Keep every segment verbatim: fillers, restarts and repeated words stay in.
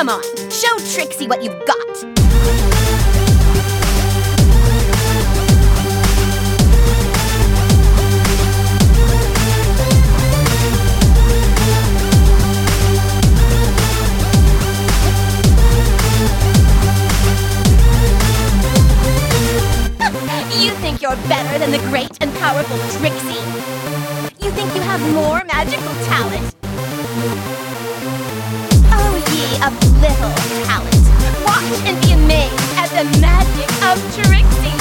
Come on, show Trixie what you've got. You think you're better than the great and powerful Trixie? You think you have more magical talent? Oh, ye of little talent, watch and be amazed at the magic of Trixie.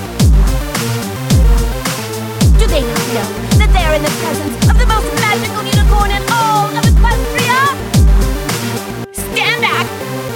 Do they not know that they are in the presence of the most magical unicorn in all of Equestria? Stand back!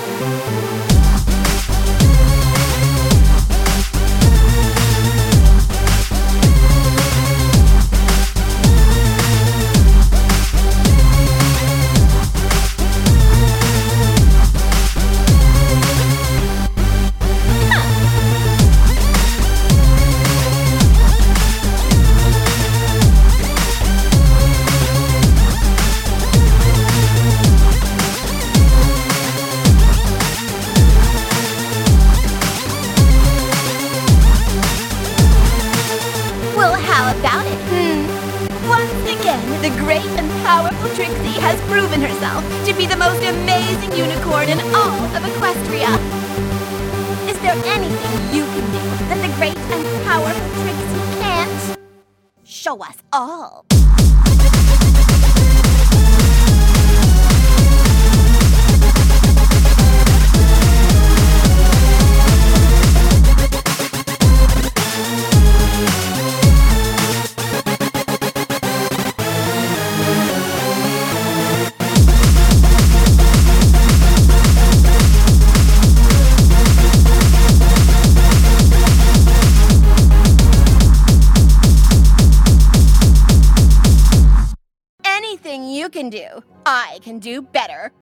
About it, hmm. Once again, the great and powerful Trixie has proven herself to be the most amazing unicorn in all of Equestria. Is there anything you can do that the great and powerful Trixie can't? Show us all. Anything you can do, I can do better.